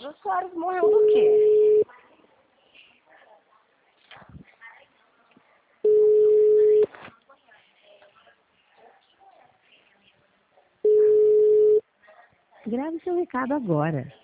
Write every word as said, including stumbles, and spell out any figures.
Jô Soares morreu do quê? Grave seu recado agora.